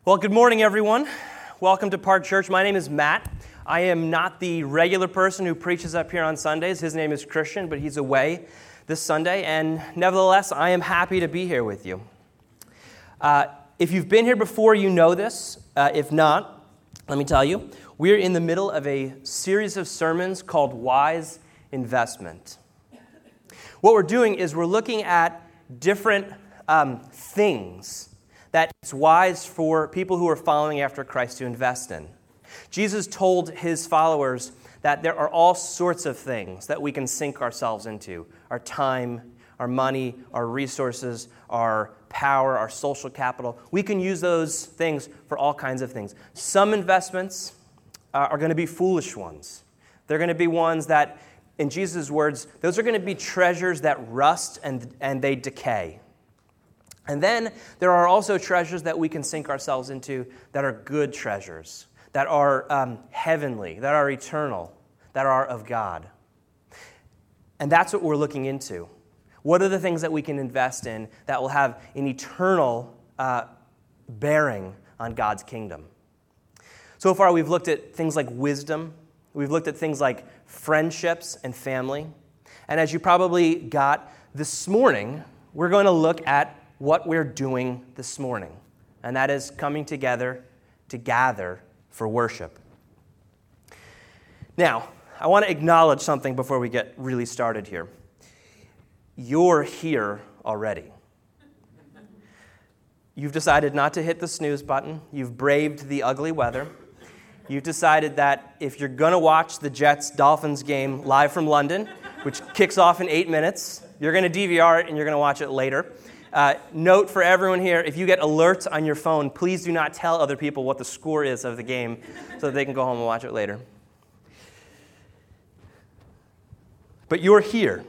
Well, good morning, everyone. Welcome to Park Church. My name is Matt. I am not the regular person who preaches up here on Sundays. His name is Christian, but he's away this Sunday, and nevertheless, I am happy to be here with you. If you've been here before, you know this. If not, let me tell you, we're in the middle of a series of sermons called Wise Investment. What we're doing is we're looking at different things that it's wise for people who are following after Christ to invest in. Jesus told his followers that there are all sorts of things that we can sink ourselves into. Our time, our money, our resources, our power, our social capital. We can use those things for all kinds of things. Some investments are going to be foolish ones. They're going to be ones that, in Jesus' words, those are going to be treasures that rust and they decay. And then there are also treasures that we can sink ourselves into that are good treasures, that are heavenly, that are eternal, that are of God. And that's what we're looking into. What are the things that we can invest in that will have an eternal bearing on God's kingdom? So far, we've looked at things like wisdom. We've looked at things like friendships and family. And as you probably got this morning, we're going to look at what we're doing this morning, and that is coming together to gather for worship. Now, I want to acknowledge something before we get really started here. You're here already. You've decided not to hit the snooze button. You've braved the ugly weather. You've decided that if you're going to watch the Jets-Dolphins game live from London, which kicks off in 8 minutes, you're going to DVR it and you're going to watch it later. Note for everyone here, if you get alerts on your phone, please do not tell other people what the score is of the game so that they can go home and watch it later. But you're here.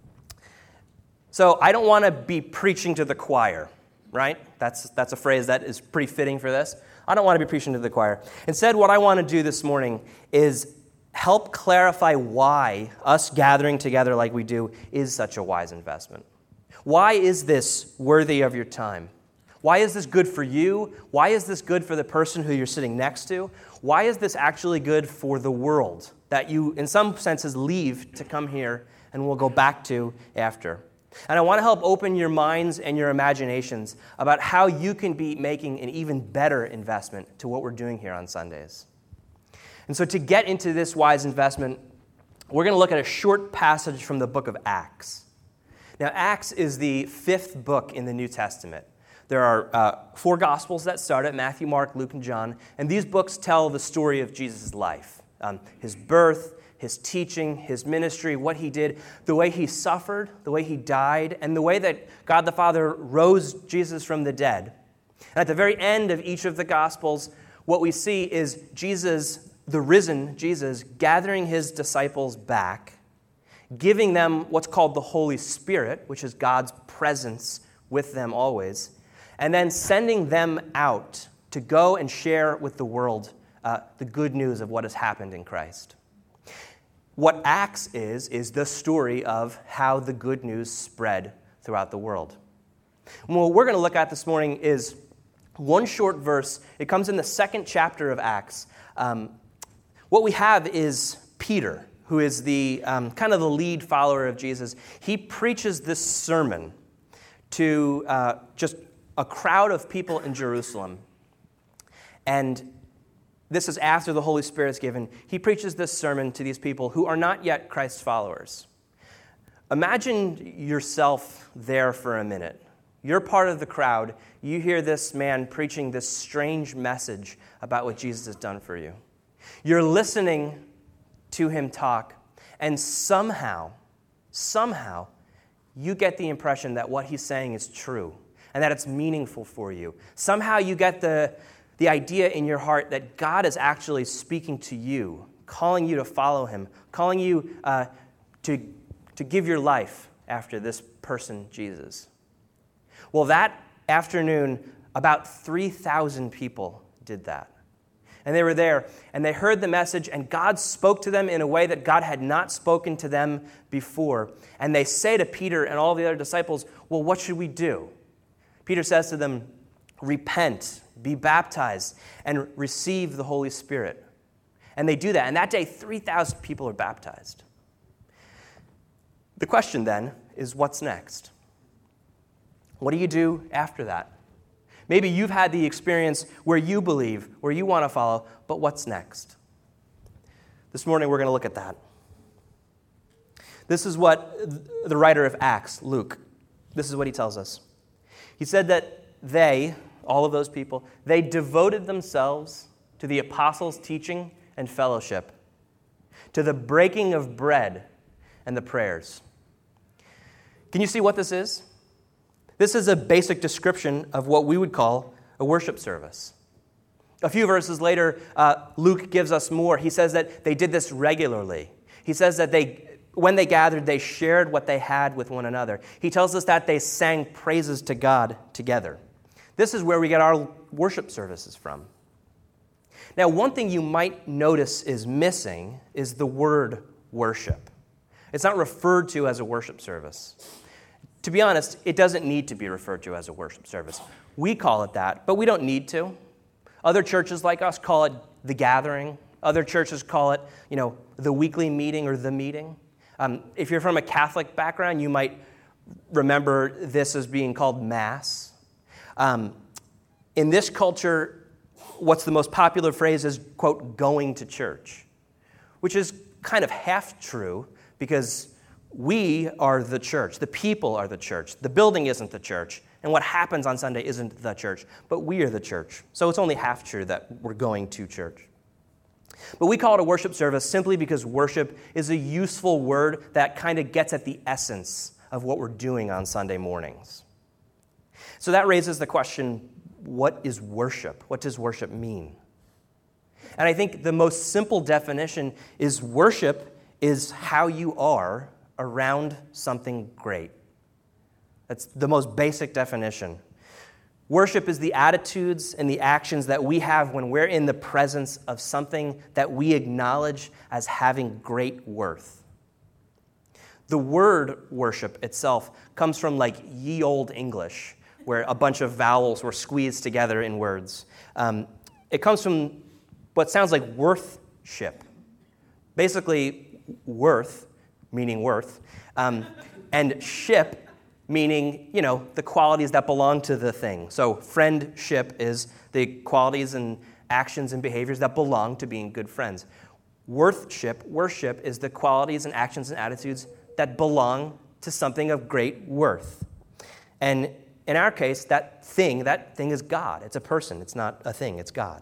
So I don't want to be preaching to the choir, right? That's a phrase that is pretty fitting for this. I don't want to be preaching to the choir. Instead, what I want to do this morning is help clarify why us gathering together like we do is such a wise investment. Why is this worthy of your time? Why is this good for you? Why is this good for the person who you're sitting next to? Why is this actually good for the world that you, in some senses, leave to come here and we'll go back to after? And I want to help open your minds and your imaginations about how you can be making an even better investment to what we're doing here on Sundays. And so to get into this wise investment, we're going to look at a short passage from the book of Acts. Now, Acts is the fifth book in the New Testament. There are 4 Gospels that start it, Matthew, Mark, Luke, and John, and these books tell the story of Jesus' life, his birth, his teaching, his ministry, what he did, the way he suffered, the way he died, and the way that God the Father rose Jesus from the dead. And at the very end of each of the Gospels, what we see is Jesus, the risen Jesus, gathering his disciples back, giving them what's called the Holy Spirit, which is God's presence with them always, and then sending them out to go and share with the world the good news of what has happened in Christ. What Acts is the story of how the good news spread throughout the world. And what we're going to look at this morning is one short verse. It comes in the 2nd chapter of Acts. What we have is Peter, who is the kind of the lead follower of Jesus. He preaches this sermon to just a crowd of people in Jerusalem. And this is after the Holy Spirit is given. He preaches this sermon to these people who are not yet Christ's followers. Imagine yourself there for a minute. You're part of the crowd. You hear this man preaching this strange message about what Jesus has done for you. You're listening to him talk, and somehow, you get the impression that what he's saying is true and that it's meaningful for you. Somehow you get the idea in your heart that God is actually speaking to you, calling you to follow him, calling you to give your life after this person, Jesus. Well, that afternoon, about 3,000 people did that. And they were there, and they heard the message, and God spoke to them in a way that God had not spoken to them before. And they say to Peter and all the other disciples, well, what should we do? Peter says to them, repent, be baptized, and receive the Holy Spirit. And they do that. And that day, 3,000 people are baptized. The question then is, what's next? What do you do after that? Maybe you've had the experience where you believe, where you want to follow, but what's next? This morning, we're going to look at that. This is what the writer of Acts, Luke, this is what he tells us. He said that they, all of those people, they devoted themselves to the apostles' teaching and fellowship, to the breaking of bread and the prayers. Can you see what this is? This is a basic description of what we would call a worship service. A few verses later, Luke gives us more. He says that they did this regularly. He says that when they gathered, they shared what they had with one another. He tells us that they sang praises to God together. This is where we get our worship services from. Now, one thing you might notice is missing is the word worship. It's not referred to as a worship service. To be honest, it doesn't need to be referred to as a worship service. We call it that, but we don't need to. Other churches like us call it the gathering. Other churches call it, the weekly meeting or the meeting. If you're from a Catholic background, you might remember this as being called Mass. In this culture, what's the most popular phrase is, quote, going to church, which is kind of half true because we are the church. The people are the church. The building isn't the church. And what happens on Sunday isn't the church. But we are the church. So it's only half true that we're going to church. But we call it a worship service simply because worship is a useful word that kind of gets at the essence of what we're doing on Sunday mornings. So that raises the question, what is worship? What does worship mean? And I think the most simple definition is worship is how you are around something great. That's the most basic definition. Worship is the attitudes and the actions that we have when we're in the presence of something that we acknowledge as having great worth. The word worship itself comes from like ye olde English, where a bunch of vowels were squeezed together in words. It comes from what sounds like worthship. Basically, worth, meaning worth, and ship, meaning, the qualities that belong to the thing. So friendship is the qualities and actions and behaviors that belong to being good friends. Worship is the qualities and actions and attitudes that belong to something of great worth. And in our case, that thing is God. It's a person. It's not a thing. It's God.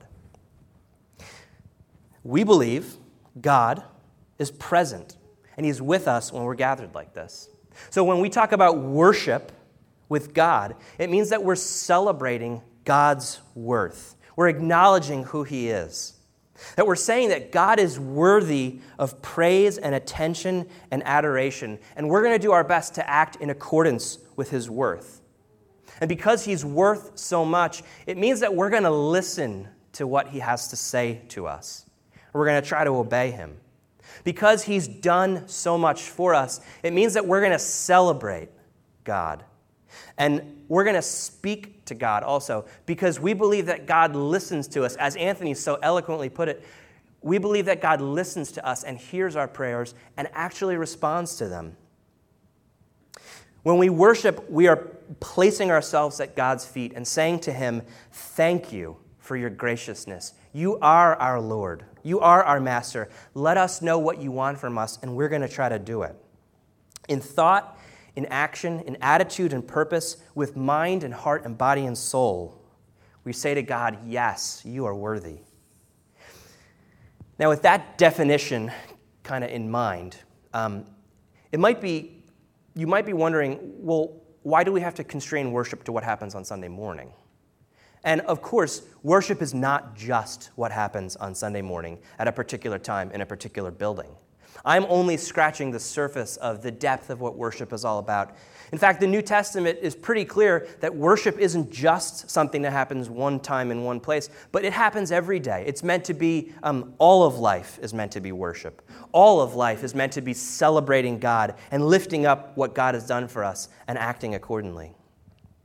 We believe God is present, and he's with us when we're gathered like this. So when we talk about worship with God, it means that we're celebrating God's worth. We're acknowledging who he is. That we're saying that God is worthy of praise and attention and adoration, and we're going to do our best to act in accordance with his worth. And because he's worth so much, it means that we're going to listen to what he has to say to us. We're going to try to obey him. Because he's done so much for us, it means that we're going to celebrate God. And we're going to speak to God also, because we believe that God listens to us. As Anthony so eloquently put it, we believe that God listens to us and hears our prayers and actually responds to them. When we worship, we are placing ourselves at God's feet and saying to him, thank you for your graciousness. You are our Lord. You are our master. Let us know what you want from us, and we're going to try to do it. In thought, in action, in attitude and purpose, with mind and heart and body and soul, we say to God, yes, you are worthy. Now, with that definition kind of in mind, you might be wondering, well, why do we have to constrain worship to what happens on Sunday morning? And of course, worship is not just what happens on Sunday morning at a particular time in a particular building. I'm only scratching the surface of the depth of what worship is all about. In fact, the New Testament is pretty clear that worship isn't just something that happens one time in one place, but it happens every day. It's meant to be, all of life is meant to be worship. All of life is meant to be celebrating God and lifting up what God has done for us and acting accordingly.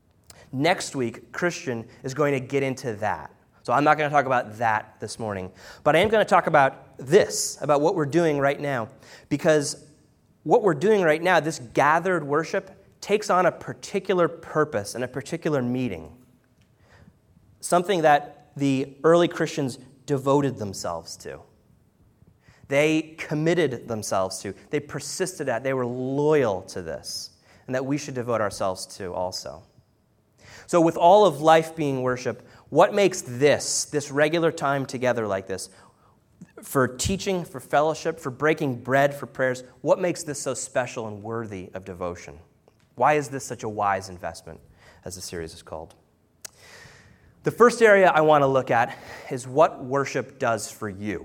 Next week, Christian is going to get into that. So I'm not going to talk about that this morning. But I am going to talk about this, about what we're doing right now. Because what we're doing right now, this gathered worship, takes on a particular purpose and a particular meaning. Something that the early Christians devoted themselves to. They committed themselves to. They persisted at. They were loyal to this. And that we should devote ourselves to also. So with all of life being worship, what makes this regular time together like this, for teaching, for fellowship, for breaking bread, for prayers, what makes this so special and worthy of devotion? Why is this such a wise investment, as the series is called? The first area I want to look at is what worship does for you.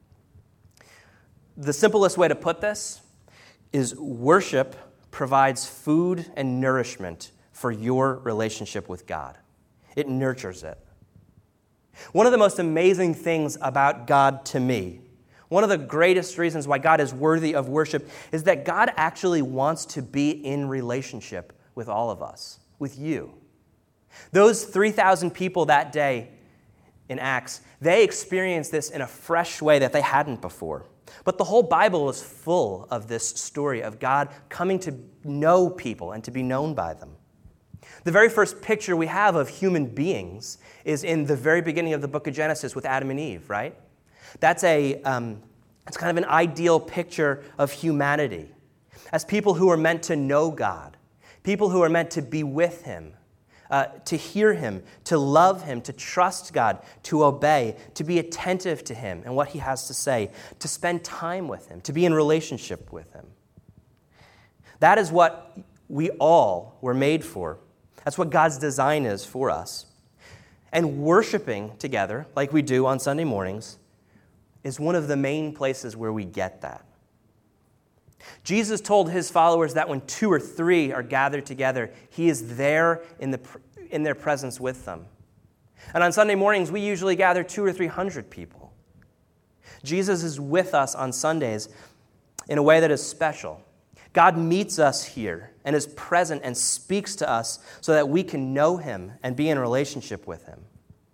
The simplest way to put this is worship provides food and nourishment for your relationship with God. It nurtures it. One of the most amazing things about God to me, one of the greatest reasons why God is worthy of worship, is that God actually wants to be in relationship with all of us, with you. Those 3,000 people that day in Acts, they experienced this in a fresh way that they hadn't before. But the whole Bible is full of this story of God coming to know people and to be known by them. The very first picture we have of human beings is in the very beginning of the book of Genesis with Adam and Eve, right? It's kind of an ideal picture of humanity as people who are meant to know God, people who are meant to be with Him, to hear Him, to love Him, to trust God, to obey, to be attentive to Him and what He has to say, to spend time with Him, to be in relationship with Him. That is what we all were made for. That's what God's design is for us. And worshiping together, like we do on Sunday mornings, is one of the main places where we get that. Jesus told His followers that when 2 or 3 are gathered together, He is there in their presence with them. And on Sunday mornings, we usually gather 200 or 300 people. Jesus is with us on Sundays in a way that is special. God meets us here and is present and speaks to us so that we can know Him and be in relationship with Him.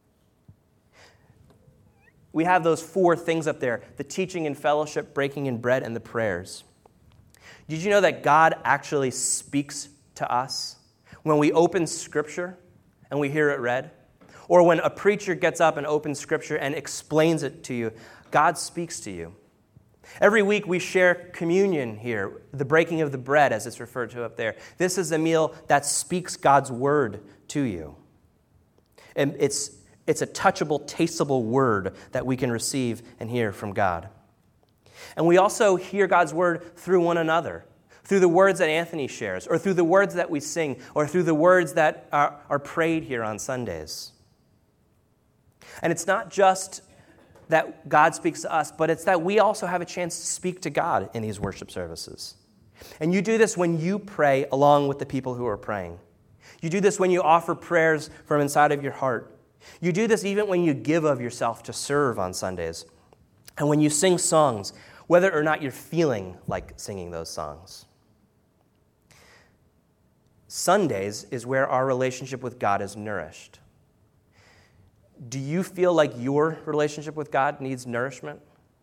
We have those 4 things up there: the teaching and fellowship, breaking in bread, and the prayers. Did you know that God actually speaks to us when we open Scripture and we hear it read? Or when a preacher gets up and opens Scripture and explains it to you, God speaks to you. Every week we share communion here, the breaking of the bread as it's referred to up there. This is a meal that speaks God's word to you. And it's a touchable, tasteable word that we can receive and hear from God. And we also hear God's word through one another, through the words that Anthony shares, or through the words that we sing, or through the words that are prayed here on Sundays. And it's not just that God speaks to us, but it's that we also have a chance to speak to God in these worship services. And you do this when you pray along with the people who are praying. You do this when you offer prayers from inside of your heart. You do this even when you give of yourself to serve on Sundays. And when you sing songs, whether or not you're feeling like singing those songs. Sundays is where our relationship with God is nourished. Do you feel like your relationship with God needs nourishment?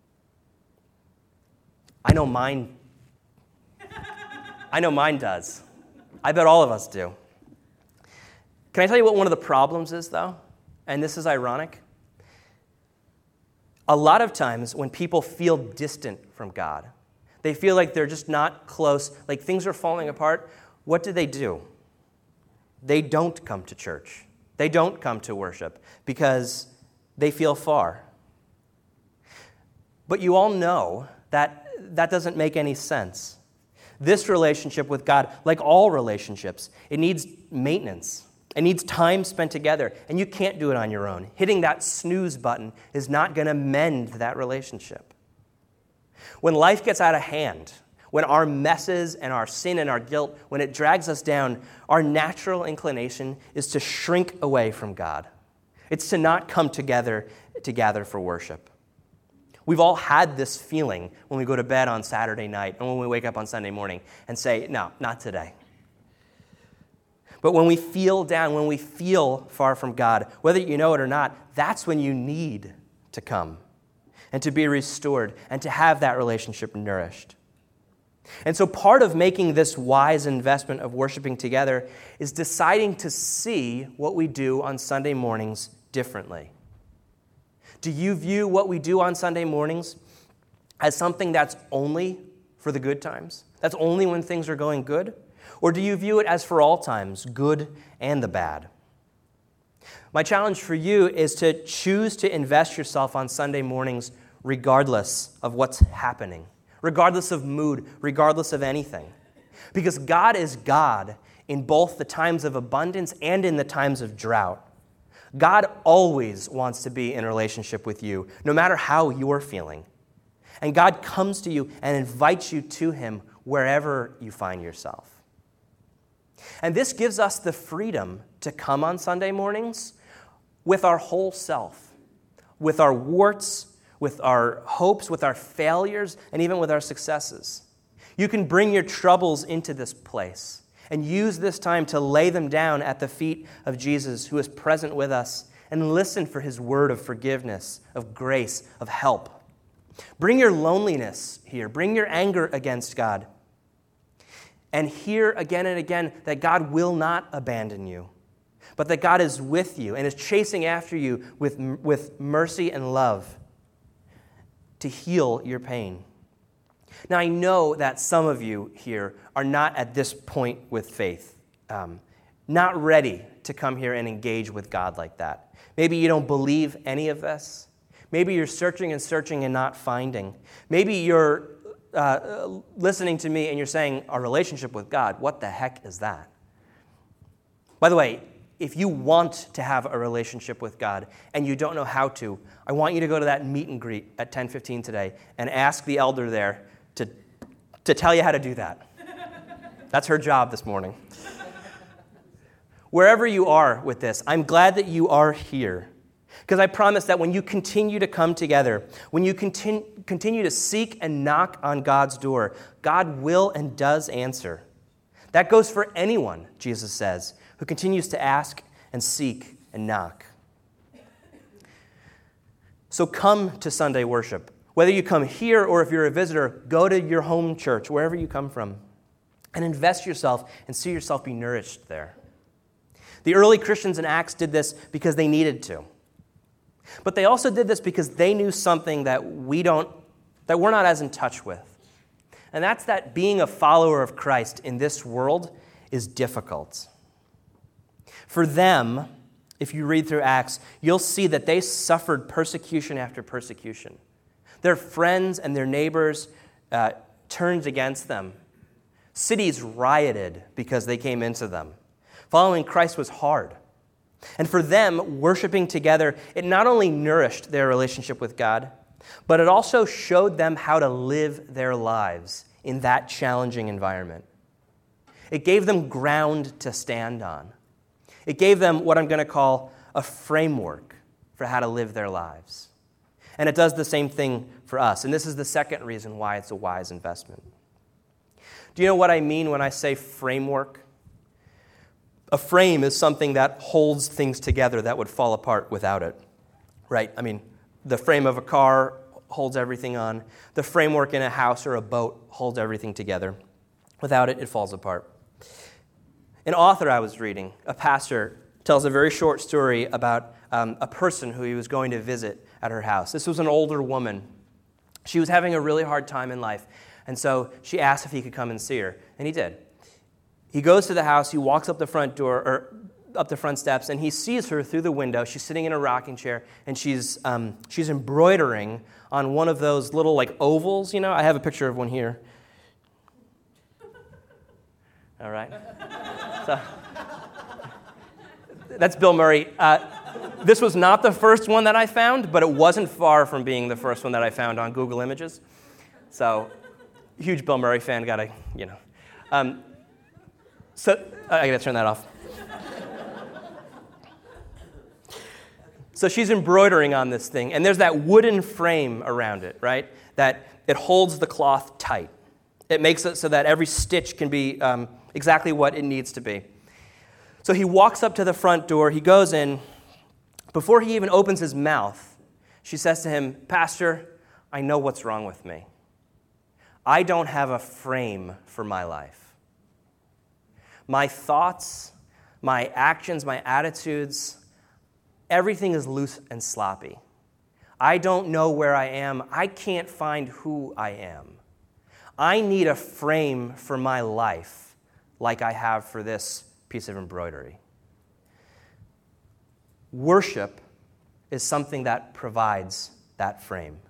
I know mine does. I bet all of us do. Can I tell you what one of the problems is, though? And this is ironic. A lot of times when people feel distant from God, they feel like they're just not close, like things are falling apart, what do? They don't come to church. They don't come to worship because they feel far. But you all know that that doesn't make any sense. This relationship with God, like all relationships, it needs maintenance. It needs time spent together, and you can't do it on your own. Hitting that snooze button is not going to mend that relationship. When life gets out of hand, when our messes and our sin and our guilt, when it drags us down, our natural inclination is to shrink away from God. It's to not come together for worship. We've all had this feeling when we go to bed on Saturday night and when we wake up on Sunday morning and say, no, not today. But when we feel down, when we feel far from God, whether you know it or not, that's when you need to come and to be restored and to have that relationship nourished. And so part of making this wise investment of worshiping together is deciding to see what we do on Sunday mornings differently. Do you view what we do on Sunday mornings as something that's only for the good times? That's only when things are going good? Or do you view it as for all times, good and the bad? My challenge for you is to choose to invest yourself on Sunday mornings regardless of what's happening, regardless of mood, regardless of anything. Because God is God in both the times of abundance and in the times of drought. God always wants to be in a relationship with you, no matter how you're feeling. And God comes to you and invites you to Him wherever you find yourself. And this gives us the freedom to come on Sunday mornings with our whole self, with our warts, with our hopes, with our failures, and even with our successes. You can bring your troubles into this place and use this time to lay them down at the feet of Jesus, who is present with us, and listen for His word of forgiveness, of grace, of help. Bring your loneliness here. Bring your anger against God. And hear again and again that God will not abandon you, but that God is with you and is chasing after you with mercy and love to heal your pain. Now, I know that some of you here are not at this point with faith, not ready to come here and engage with God like that. Maybe you don't believe any of this. Maybe you're searching and not finding. Maybe you're listening to me and you're saying, a relationship with God, what the heck is that? By the way, if you want to have a relationship with God and you don't know how to, I want you to go to that meet and greet at 10:15 today and ask the elder there to tell you how to do that. That's her job this morning. Wherever you are with this, I'm glad that you are here. Because I promise that when you continue to come together, when you continue to seek and knock on God's door, God will and does answer. That goes for anyone, Jesus says, who continues to ask and seek and knock. So come to Sunday worship. Whether you come here or if you're a visitor, go to your home church, wherever you come from, and invest yourself and see yourself be nourished there. The early Christians in Acts did this because they needed to. But they also did this because they knew something that we're not as in touch with. And that's that being a follower of Christ in this world is difficult. For them, if you read through Acts, you'll see that they suffered persecution after persecution. Their friends and their neighbors turned against them. Cities rioted because they came into them. Following Christ was hard. And for them, worshiping together, it not only nourished their relationship with God, but it also showed them how to live their lives in that challenging environment. It gave them ground to stand on. It gave them what I'm going to call a framework for how to live their lives. And it does the same thing for us. And this is the second reason why it's a wise investment. Do you know what I mean when I say framework? A frame is something that holds things together that would fall apart without it, right? I mean, the frame of a car holds everything on. The framework in a house or a boat holds everything together. Without it, it falls apart. An author I was reading, a pastor, tells a very short story about a person who he was going to visit at her house. This was an older woman. She was having a really hard time in life, and so she asked if he could come and see her, and he did. He goes to the house, he walks up the front door, or up the front steps, and he sees her through the window. She's sitting in a rocking chair, and she's embroidering on one of those little, like, ovals, you know? I have a picture of one here. All right. So, that's Bill Murray. This was not the first one that I found, but it wasn't far from being the first one that I found on Google Images. So, huge Bill Murray fan, gotta, you know. So, I gotta turn that off. So she's embroidering on this thing, and there's that wooden frame around it, right? That it holds the cloth tight. It makes it so that every stitch can be exactly what it needs to be. So he walks up to the front door. He goes in. Before he even opens his mouth, she says to him, "Pastor, I know what's wrong with me. I don't have a frame for my life. My thoughts, my actions, my attitudes, everything is loose and sloppy. I don't know where I am. I can't find who I am. I need a frame for my life like I have for this piece of embroidery." Worship is something that provides that frame.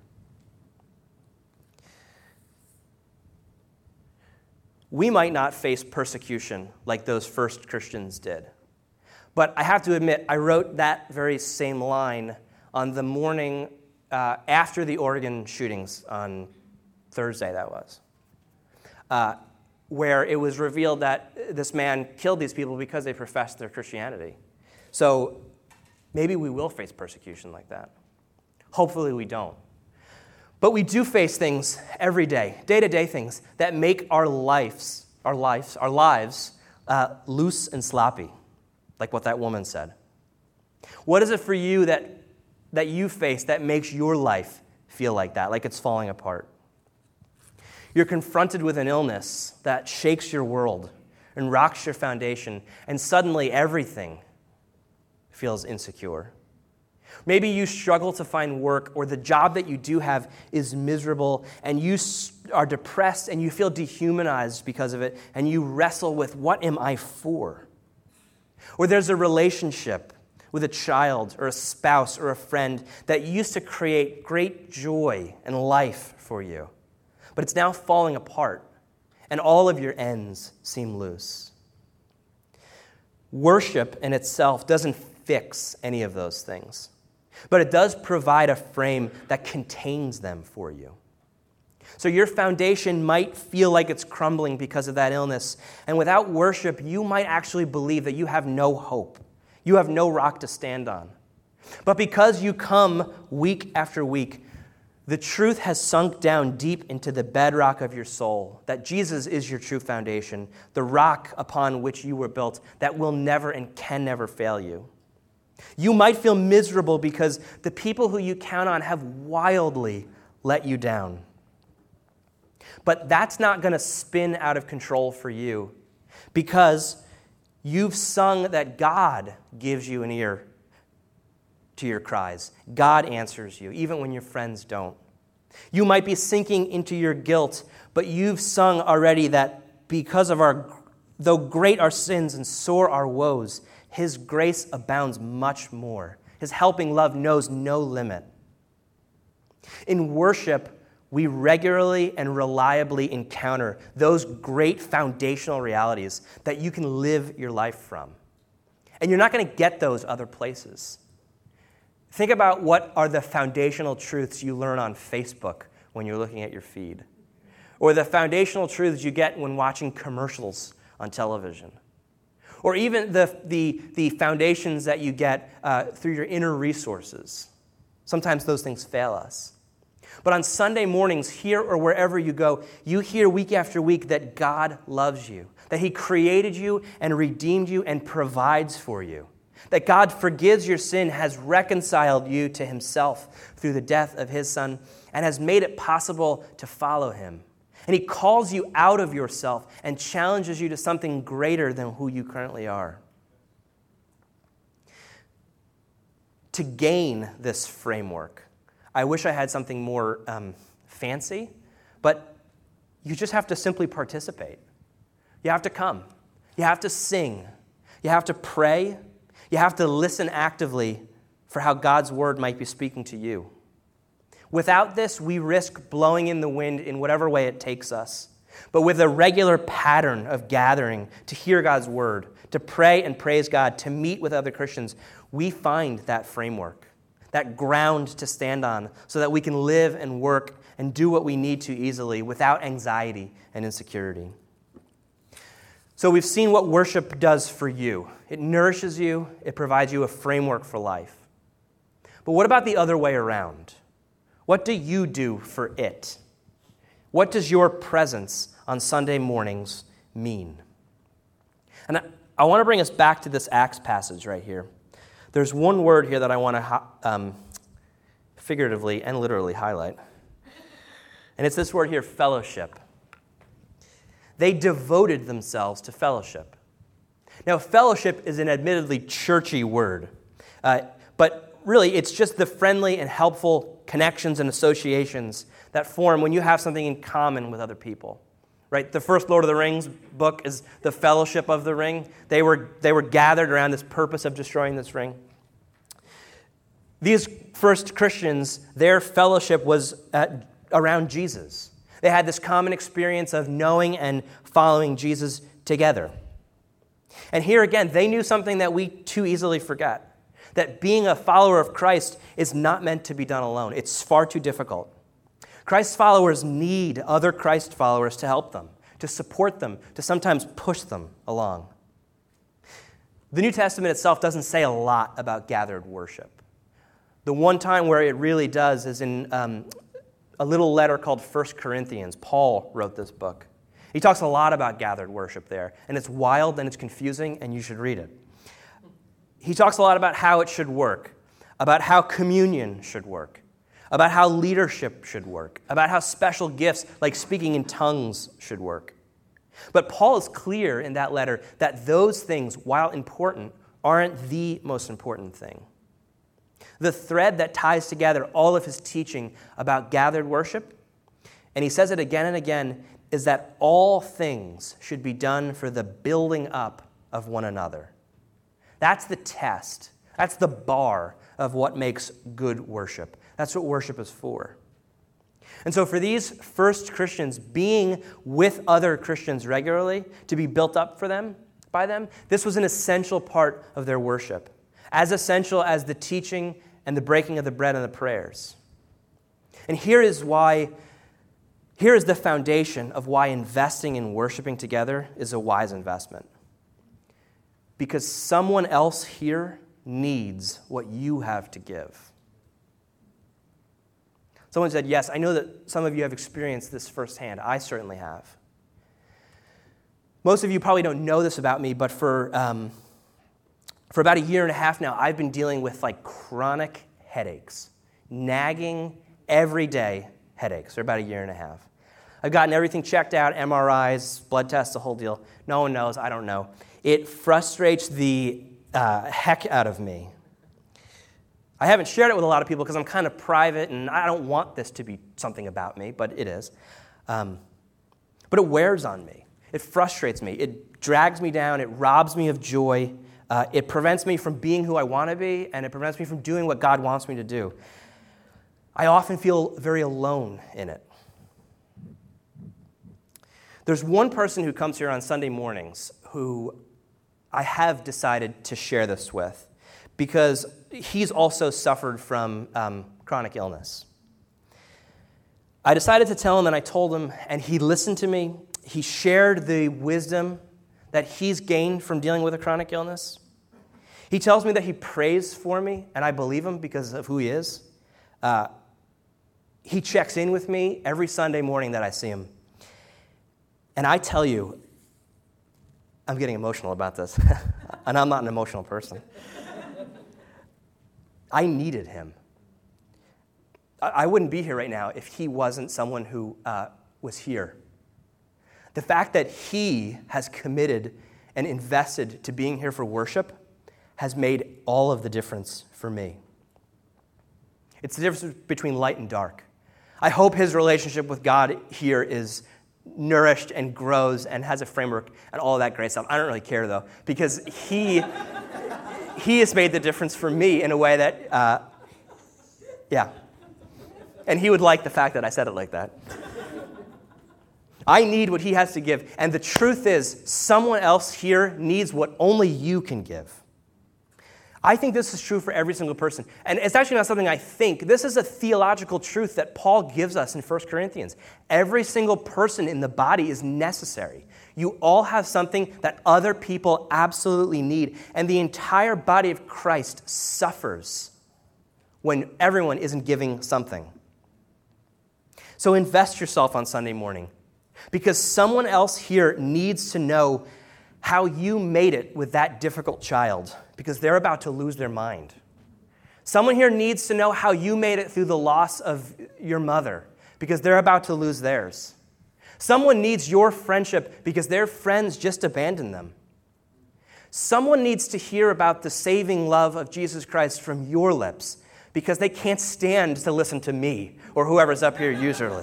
We might not face persecution like those first Christians did. But I have to admit, I wrote that very same line on the morning after the Oregon shootings on Thursday, that was, where it was revealed that this man killed these people because they professed their Christianity. So maybe we will face persecution like that. Hopefully we don't. But we do face things every day, day-to-day things, that make our lives loose and sloppy, like what that woman said. What is it for you that you face that makes your life feel like that, like it's falling apart? You're confronted with an illness that shakes your world and rocks your foundation, and suddenly everything feels insecure. Maybe you struggle to find work, or the job that you do have is miserable, and you are depressed and you feel dehumanized because of it, and you wrestle with, what am I for? Or there's a relationship with a child or a spouse or a friend that used to create great joy and life for you, but it's now falling apart, and all of your ends seem loose. Worship in itself doesn't fix any of those things, but it does provide a frame that contains them for you. So your foundation might feel like it's crumbling because of that illness, and without worship, you might actually believe that you have no hope. You have no rock to stand on. But because you come week after week, the truth has sunk down deep into the bedrock of your soul, that Jesus is your true foundation, the rock upon which you were built, that will never and can never fail you. You might feel miserable because the people who you count on have wildly let you down. But that's not going to spin out of control for you, because you've sung that God gives you an ear to your cries. God answers you, even when your friends don't. You might be sinking into your guilt, but you've sung already that because of though great our sins and sore our woes, His grace abounds much more. His helping love knows no limit. In worship, we regularly and reliably encounter those great foundational realities that you can live your life from. And you're not going to get those other places. Think about what are the foundational truths you learn on Facebook when you're looking at your feed, or the foundational truths you get when watching commercials on television, or even the foundations that you get through your inner resources. Sometimes those things fail us. But on Sunday mornings, here or wherever you go, you hear week after week that God loves you, that He created you and redeemed you and provides for you, that God forgives your sin, has reconciled you to Himself through the death of His Son, and has made it possible to follow Him. And He calls you out of yourself and challenges you to something greater than who you currently are. To gain this framework, I wish I had something more fancy, but you just have to simply participate. You have to come. You have to sing. You have to pray. You have to listen actively for how God's word might be speaking to you. Without this, we risk blowing in the wind in whatever way it takes us. But with a regular pattern of gathering to hear God's word, to pray and praise God, to meet with other Christians, we find that framework, that ground to stand on, so that we can live and work and do what we need to easily without anxiety and insecurity. So we've seen what worship does for you. It nourishes you. It provides you a framework for life. But what about the other way around? What do you do for it? What does your presence on Sunday mornings mean? And I want to bring us back to this Acts passage right here. There's one word here that I want to figuratively and literally highlight. And it's this word here, fellowship. They devoted themselves to fellowship. Now, fellowship is an admittedly churchy word, but really it's just the friendly and helpful connections and associations that form when you have something in common with other people. Right? The first Lord of the Rings book is the Fellowship of the Ring. They were gathered around this purpose of destroying this ring. These first Christians, their fellowship was around Jesus. They had this common experience of knowing and following Jesus together. And here again, they knew something that we too easily forget, that being a follower of Christ is not meant to be done alone. It's far too difficult. Christ's followers need other Christ followers to help them, to support them, to sometimes push them along. The New Testament itself doesn't say a lot about gathered worship. The one time where it really does is in a little letter called 1 Corinthians. Paul wrote this book. He talks a lot about gathered worship there, and it's wild and it's confusing, and you should read it. He talks a lot about how it should work, about how communion should work, about how leadership should work, about how special gifts like speaking in tongues should work. But Paul is clear in that letter that those things, while important, aren't the most important thing. The thread that ties together all of his teaching about gathered worship, and he says it again and again, is that all things should be done for the building up of one another. That's the test. That's the bar of what makes good worship. That's what worship is for. And so for these first Christians, being with other Christians regularly to be built up by them, this was an essential part of their worship, as essential as the teaching and the breaking of the bread and the prayers. And here is the foundation of why investing in worshiping together is a wise investment. Because someone else here needs what you have to give. Someone said, yes, I know that some of you have experienced this firsthand. I certainly have. Most of you probably don't know this about me, but for about a year and a half now, I've been dealing with chronic headaches, nagging everyday headaches for about a year and a half. I've gotten everything checked out, MRIs, blood tests, the whole deal. No one knows. I don't know. It frustrates the heck out of me. I haven't shared it with a lot of people because I'm kind of private and I don't want this to be something about me, but it is. But it wears on me. It frustrates me. It drags me down. It robs me of joy. It prevents me from being who I want to be, and it prevents me from doing what God wants me to do. I often feel very alone in it. There's one person who comes here on Sunday mornings who I have decided to share this with because he's also suffered from chronic illness. I decided to tell him, and I told him, and he listened to me. He shared the wisdom that he's gained from dealing with a chronic illness. He tells me that he prays for me, and I believe him because of who he is. He checks in with me every Sunday morning that I see him. And I tell you, I'm getting emotional about this, and I'm not an emotional person. I needed him. I wouldn't be here right now if he wasn't someone who was here. The fact that he has committed and invested to being here for worship has made all of the difference for me. It's the difference between light and dark. I hope his relationship with God here is nourished and grows and has a framework and all of that great stuff. I don't really care, though, because he has made the difference for me in a way that, yeah. And he would like the fact that I said it like that. I need what he has to give. And the truth is, someone else here needs what only you can give. I think this is true for every single person. And it's actually not something I think. This is a theological truth that Paul gives us in 1 Corinthians. Every single person in the body is necessary. You all have something that other people absolutely need. And the entire body of Christ suffers when everyone isn't giving something. So invest yourself on Sunday morning, because someone else here needs to know how you made it with that difficult child because they're about to lose their mind. Someone here needs to know how you made it through the loss of your mother because they're about to lose theirs. Someone needs your friendship because their friends just abandoned them. Someone needs to hear about the saving love of Jesus Christ from your lips because they can't stand to listen to me or whoever's up here usually.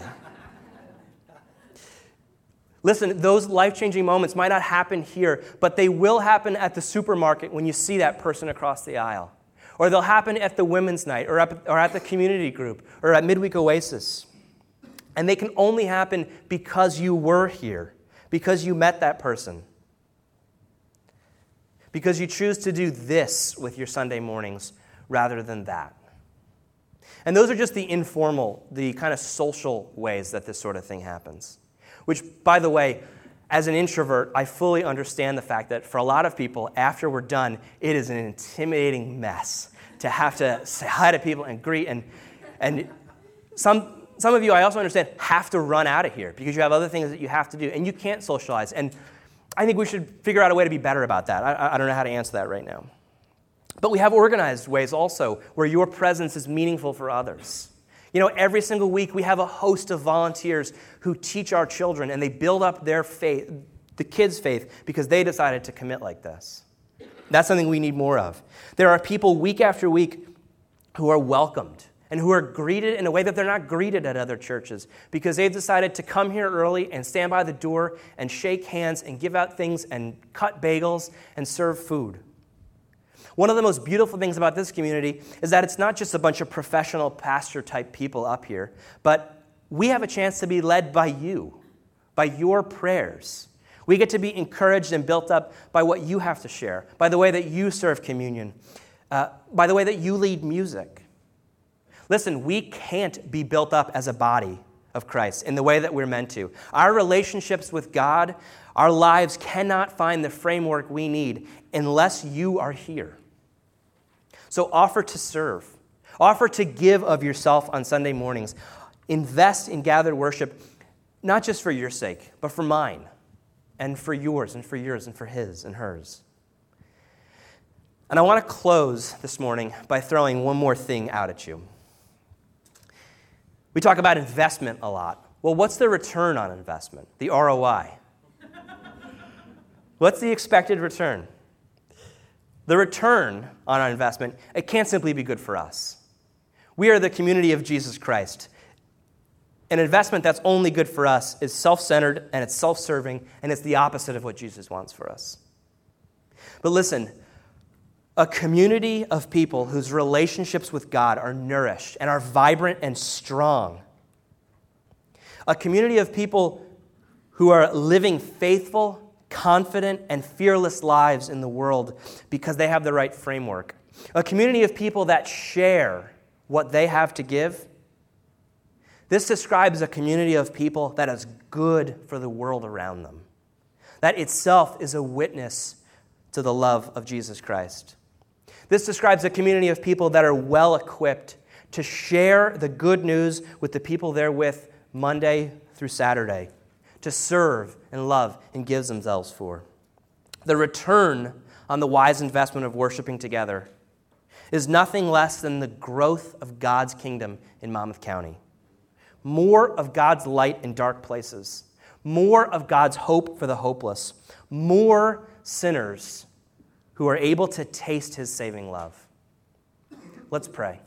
Listen, those life-changing moments might not happen here, but they will happen at the supermarket when you see that person across the aisle. Or they'll happen at the women's night or at the community group or at Midweek Oasis. And they can only happen because you were here, because you met that person. Because you choose to do this with your Sunday mornings rather than that. And those are just the informal, the kind of social ways that this sort of thing happens. Which, by the way, as an introvert, I fully understand the fact that for a lot of people, after we're done, it is an intimidating mess to have to say hi to people and greet. And some of you, I also understand, have to run out of here because you have other things that you have to do, and you can't socialize. And I think we should figure out a way to be better about that. I don't know how to answer that right now. But we have organized ways also where your presence is meaningful for others. You know, every single week we have a host of volunteers who teach our children, and they build up their faith, the kids' faith, because they decided to commit like this. That's something we need more of. There are people week after week who are welcomed and who are greeted in a way that they're not greeted at other churches because they've decided to come here early and stand by the door and shake hands and give out things and cut bagels and serve food. One of the most beautiful things about this community is that it's not just a bunch of professional pastor-type people up here, but we have a chance to be led by you, by your prayers. We get to be encouraged and built up by what you have to share, by the way that you serve communion, by the way that you lead music. Listen, we can't be built up as a body of Christ in the way that we're meant to. Our relationships with God, our lives cannot find the framework we need unless you are here. So offer to serve. Offer to give of yourself on Sunday mornings. Invest in gathered worship, not just for your sake, but for mine, and for yours, and for yours, and for his and hers. And I want to close this morning by throwing one more thing out at you. We talk about investment a lot. Well, what's the return on investment? The ROI. What's the expected return? The return on our investment, it can't simply be good for us. We are the community of Jesus Christ. An investment that's only good for us is self-centered, and it's self-serving, and it's the opposite of what Jesus wants for us. But listen, a community of people whose relationships with God are nourished and are vibrant and strong. A community of people who are living faithful, confident, and fearless lives in the world because they have the right framework. A community of people that share what they have to give. This describes a community of people that is good for the world around them. That itself is a witness to the love of Jesus Christ. This describes a community of people that are well equipped to share the good news with the people they're with Monday through Saturday, to serve and love and give themselves for. The return on the wise investment of worshiping together is nothing less than the growth of God's kingdom in Monmouth County. More of God's light in dark places. More of God's hope for the hopeless. More sinners who are able to taste his saving love. Let's pray.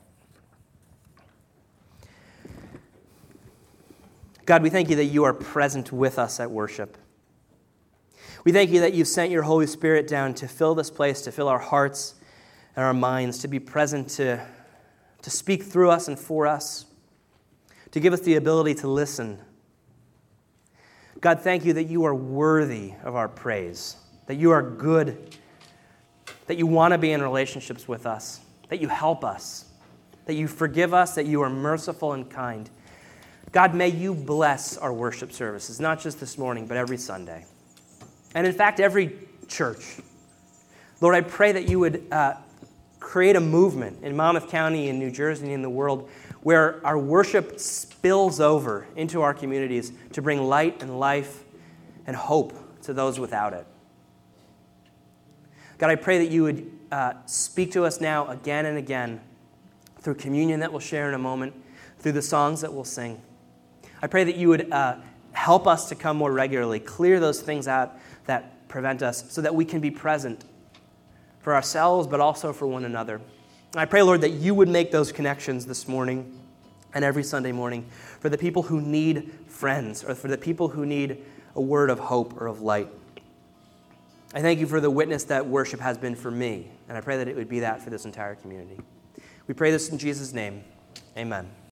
God, we thank you that you are present with us at worship. We thank you that you've sent your Holy Spirit down to fill this place, to fill our hearts and our minds, to be present, to speak through us and for us, to give us the ability to listen. God, thank you that you are worthy of our praise, that you are good, that you want to be in relationships with us, that you help us, that you forgive us, that you are merciful and kind. God, may you bless our worship services, not just this morning, but every Sunday. And in fact, every church. Lord, I pray that you would create a movement in Monmouth County, in New Jersey, and in the world where our worship spills over into our communities to bring light and life and hope to those without it. God, I pray that you would speak to us now again and again through communion that we'll share in a moment, through the songs that we'll sing. I pray that you would help us to come more regularly, clear those things out that prevent us so that we can be present for ourselves, but also for one another. And I pray, Lord, that you would make those connections this morning and every Sunday morning for the people who need friends or for the people who need a word of hope or of light. I thank you for the witness that worship has been for me, and I pray that it would be that for this entire community. We pray this in Jesus' name. Amen.